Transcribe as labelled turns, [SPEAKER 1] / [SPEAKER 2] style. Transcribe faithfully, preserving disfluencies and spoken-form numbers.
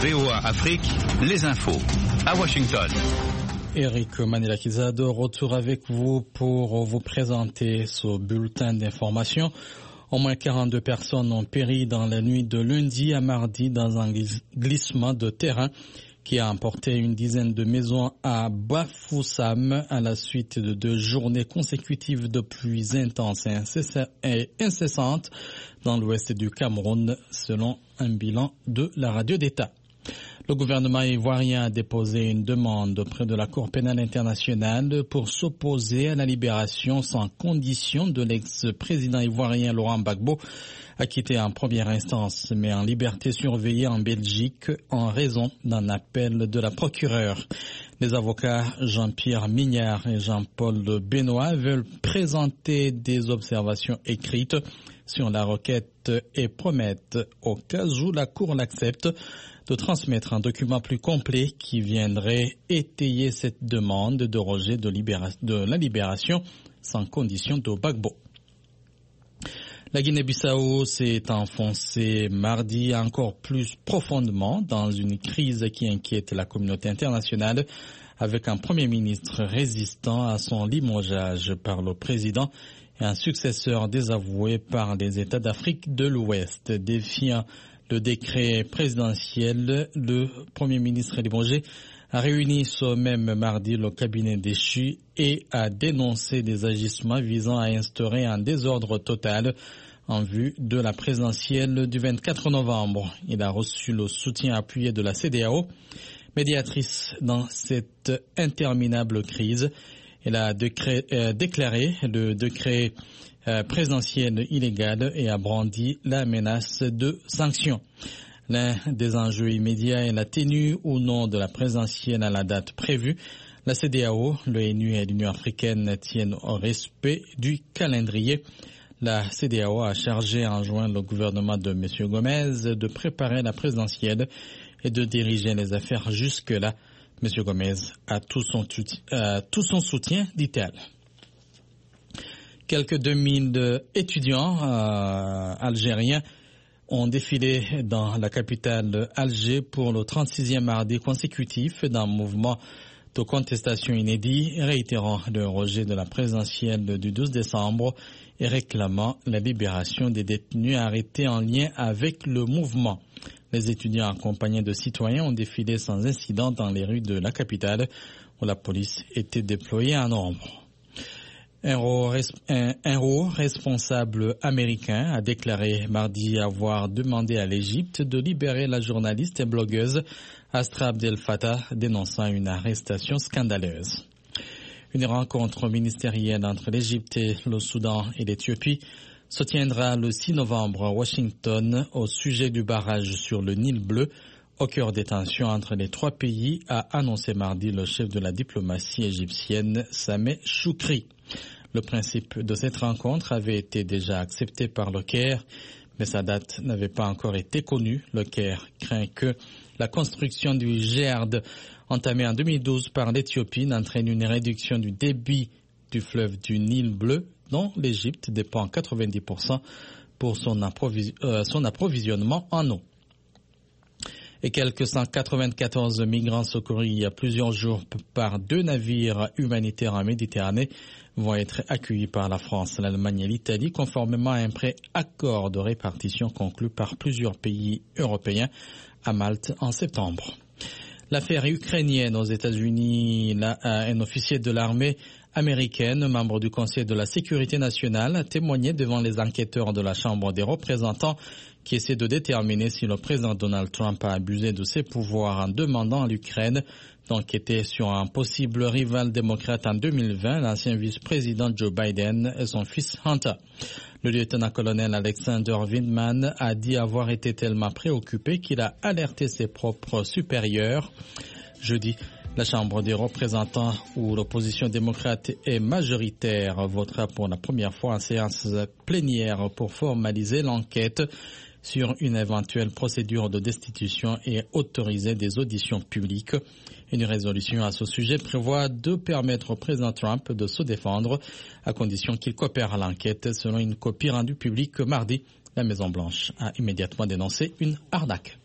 [SPEAKER 1] V O A Afrique, les infos. À Washington.
[SPEAKER 2] Eric Manelakiza de retour avec vous pour vous présenter ce bulletin d'information. Au moins quarante-deux personnes ont péri dans la nuit de lundi à mardi dans un glissement de terrain qui a emporté une dizaine de maisons à Bafoussam à la suite de deux journées consécutives de pluies intenses et incessantes dans l'ouest du Cameroun, selon un bilan de la radio d'État. Le gouvernement ivoirien a déposé une demande auprès de la Cour pénale internationale pour s'opposer à la libération sans condition de l'ex-président ivoirien Laurent Gbagbo, acquitté en première instance mais en liberté surveillée en Belgique en raison d'un appel de la procureure. Les avocats Jean-Pierre Mignard et Jean-Paul Benoît veulent présenter des observations écrites sur la requête et promettent, au cas où la Cour l'accepte, de transmettre un document plus complet qui viendrait étayer cette demande de rejet de, libéra- de la libération sans condition de Gbagbo. La Guinée-Bissau s'est enfoncée mardi encore plus profondément dans une crise qui inquiète la communauté internationale avec un premier ministre résistant à son limogeage par le président et un successeur désavoué par les États d'Afrique de l'Ouest. Défiant le décret présidentiel, le Premier ministre limogé a réuni ce même mardi le cabinet déchu et a dénoncé des agissements visant à instaurer un désordre total en vue de la présidentielle du vingt-quatre novembre. Il a reçu le soutien appuyé de la C E D E A O, médiatrice dans cette interminable crise. Elle a décré, euh, déclaré le décret euh, présidentiel illégal et a brandi la menace de sanctions. L'un des enjeux immédiats est la tenue ou non de la présidentielle à la date prévue. La C E D E A O, l'ONU et l'Union africaine tiennent au respect du calendrier. La C E D E A O a chargé en juin le gouvernement de M. Gomez de préparer la présidentielle et de diriger les affaires jusque-là. M. Gomez a tout son, euh, tout son soutien, dit-elle. Quelques deux mille étudiants euh, algériens ont défilé dans la capitale Alger pour le trente-sixième mardi consécutif d'un mouvement de contestation inédit, réitérant le rejet de la présidentielle du douze décembre et réclamant la libération des détenus arrêtés en lien avec le mouvement. Les étudiants accompagnés de citoyens ont défilé sans incident dans les rues de la capitale où la police était déployée en nombre. Un haut, un, un haut responsable américain a déclaré mardi avoir demandé à l'Égypte de libérer la journaliste et blogueuse Astra Abdel Fattah, dénonçant une arrestation scandaleuse. Une rencontre ministérielle entre l'Égypte, le Soudan et l'Éthiopie se tiendra le six novembre à Washington au sujet du barrage sur le Nil bleu, au cœur des tensions entre les trois pays, a annoncé mardi le chef de la diplomatie égyptienne, Sameh Choukri. Le principe de cette rencontre avait été déjà accepté par le Caire, mais sa date n'avait pas encore été connue. Le Caire craint que la construction du G E R D entamé en deux mille douze par l'Éthiopie n'entraîne une réduction du débit du fleuve du Nil bleu, dont l'Égypte dépend quatre-vingt-dix pour cent pour son, approvis- euh, son approvisionnement en eau. Et quelques cent quatre-vingt-quatorze migrants secourus il y a plusieurs jours par deux navires humanitaires en Méditerranée vont être accueillis par la France, l'Allemagne et l'Italie, conformément à un pré-accord de répartition conclu par plusieurs pays européens à Malte en septembre. L'affaire ukrainienne aux États-Unis, là, un officier de l'armée américaine, membre du Conseil de la sécurité nationale, a témoigné devant les enquêteurs de la Chambre des représentants qui essaient de déterminer si le président Donald Trump a abusé de ses pouvoirs en demandant à l'Ukraine d'enquêter sur un possible rival démocrate en deux mille vingt, l'ancien vice-président Joe Biden et son fils Hunter. Le lieutenant-colonel Alexander Vindman a dit avoir été tellement préoccupé qu'il a alerté ses propres supérieurs. Jeudi, la Chambre des représentants, où l'opposition démocrate est majoritaire, votera pour la première fois en séance plénière pour formaliser l'enquête sur une éventuelle procédure de destitution et autoriser des auditions publiques. Une résolution à ce sujet prévoit de permettre au président Trump de se défendre à condition qu'il coopère à l'enquête. Selon une copie rendue publique mardi, la Maison-Blanche a immédiatement dénoncé une arnaque.